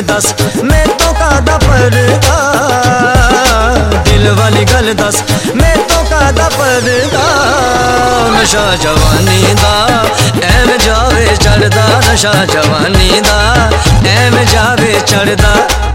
दस मैं तो कादा पर्दा, दिल वाली गल दस मैं तो कादा पर्दा। नशा जवानी दा ऐम जावे चढ़दा, नशा जवानी दा ऐम जावे चढ़दा।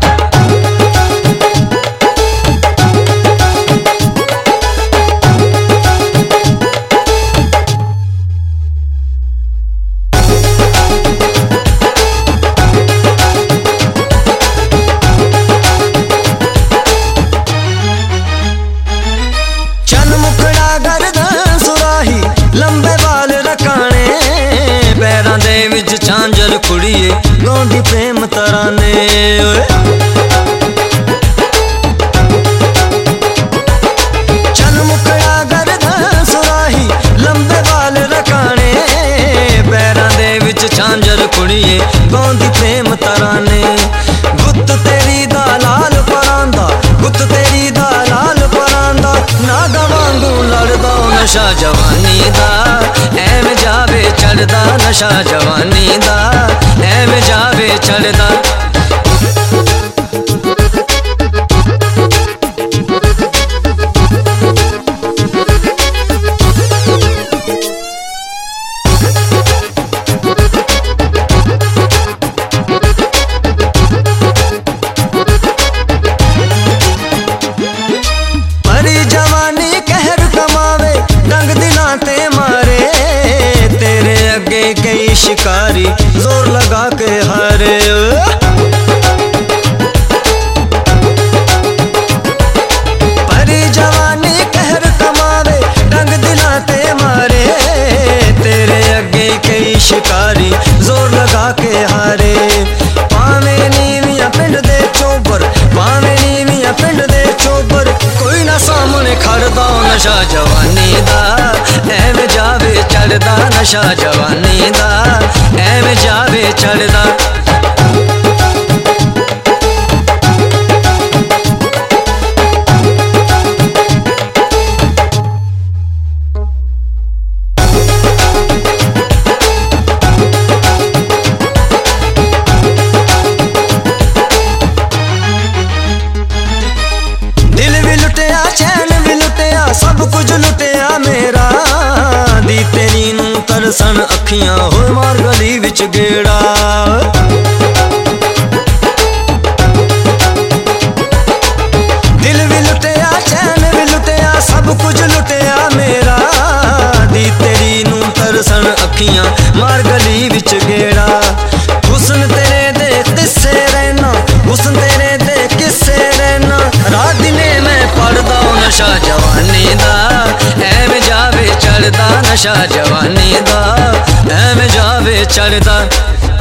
झांझर कुड़िए गाँधी प्रेम तराने, चन मुखड़ा गर्दन सुराही लंबे बाल रकाने, पैरां दे विच झांझर कुड़िए गाँधी प्रेम तराने। गुत्त तेरी दा लाल परांदा, गुत्त तेरी दा लाल परांदा, नागा वांगू लड़दा नशा जवानी दा ऐम जावे चढ़दा, नशा जवानी दा ऐम जावे चढ़दा। परी जवानी कहर कमावे डंग दिलां ते मारे, तेरे अगे कई शिकारी जोर लगा के हारे। परी जवानी कहर कमावे डंग दिलां ते मारे, तेरे अगे कई शिकारी जोर लगा के हारे। पावे नीवियां पिंड दे चोबर, पावे नीवियां पिंड दे चोबर, कोई ना सामने खड़दा नशा जवानी दा ऐम जावे चढ़दा, नशा जवानी दा ऐम जावे चढ़दा। दिल भी लुटिया चैन भी लुटिया सब कुछ लुटिया मेरा, दी तेरी नूं तरसन अखियां हो मार गली विच गेड़ा। दिल भी लुटिया चैन भी लुटिया सब कुछ लुटिया मेरा, दी तेरी नूं तरसन अखियां मार गली विच गेड़ा। हुस्न तेरे दे किस्से रहना, हुस्न तेरे दे किस्से रहना, रात दिने मैं पढ़दा नशा जवानी दा ऐम जावे चढ़दा, नशा जवानी दा ऐम जावे चढ़दा।